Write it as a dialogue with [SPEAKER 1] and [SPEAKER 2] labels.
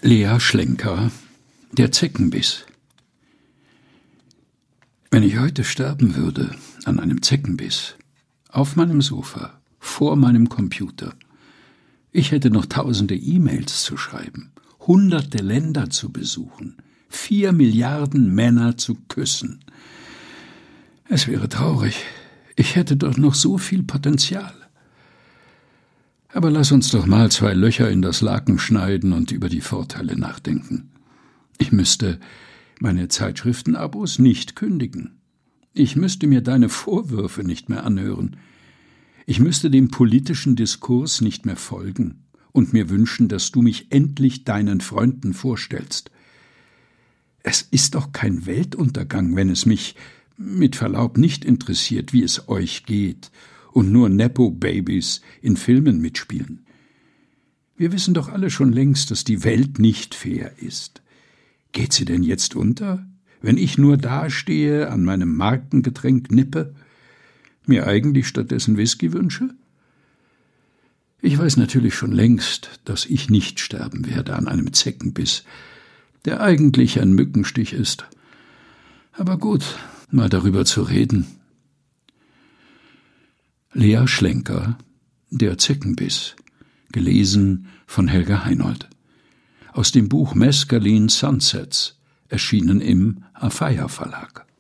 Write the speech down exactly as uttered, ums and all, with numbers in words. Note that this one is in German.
[SPEAKER 1] Lea Schlenker, der Zeckenbiss. Wenn ich heute sterben würde an einem Zeckenbiss, auf meinem Sofa, vor meinem Computer, ich hätte noch tausende E-Mails zu schreiben, hunderte Länder zu besuchen, vier Milliarden Männer zu küssen. Es wäre traurig, ich hätte doch noch so viel Potenzial. Aber lass uns doch mal zwei Löcher in das Laken schneiden und über die Vorteile nachdenken. Ich müsste meine Zeitschriftenabos nicht kündigen. Ich müsste mir deine Vorwürfe nicht mehr anhören. Ich müsste dem politischen Diskurs nicht mehr folgen und mir wünschen, dass du mich endlich deinen Freunden vorstellst. Es ist doch kein Weltuntergang, wenn es mich, mit Verlaub, nicht interessiert, wie es euch geht und nur Nepo-Babys in Filmen mitspielen. Wir wissen doch alle schon längst, dass die Welt nicht fair ist. Geht sie denn jetzt unter, wenn ich nur dastehe, an meinem Markengetränk nippe, mir eigentlich stattdessen Whisky wünsche? Ich weiß natürlich schon längst, dass ich nicht sterben werde an einem Zeckenbiss, der eigentlich ein Mückenstich ist. Aber gut, mal darüber zu reden. Lea Schlenker, der Zeckenbiss, gelesen von Helga Heinold. Aus dem Buch Mescaline Sunsets, erschienen im Afeiha Verlag.